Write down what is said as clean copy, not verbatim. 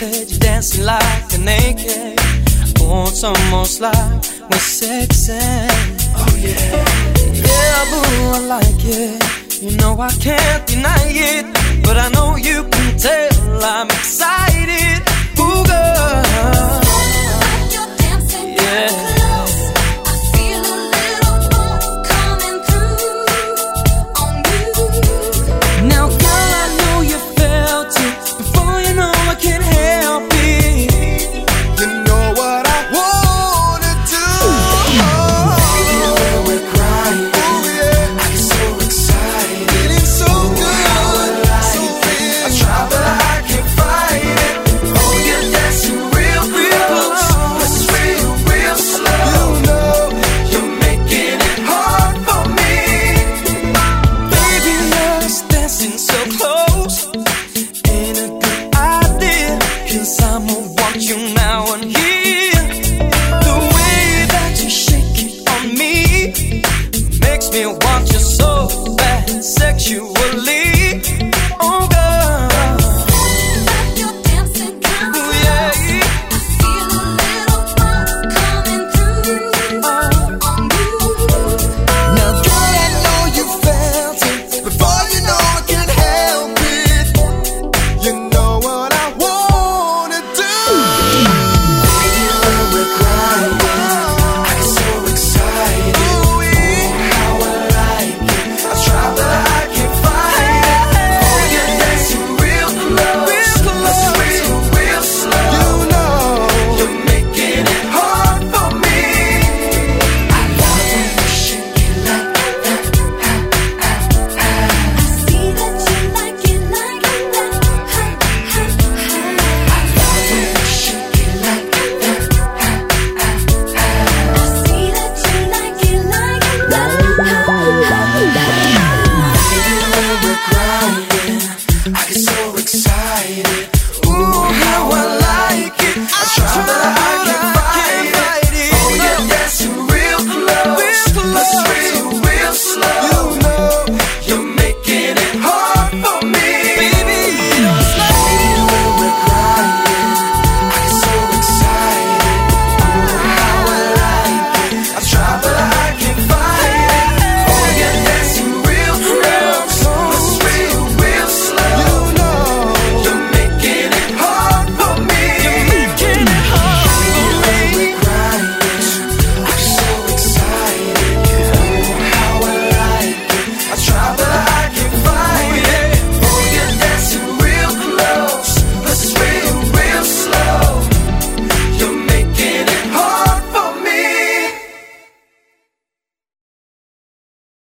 naked, you dancing like a naked. Oh, it's almost like we're sexy. Oh yeah, yeah, boo, I like it. You know I can't deny it, but I know you can tell I'm excited. Ooh, girl, you're dancing, yeah.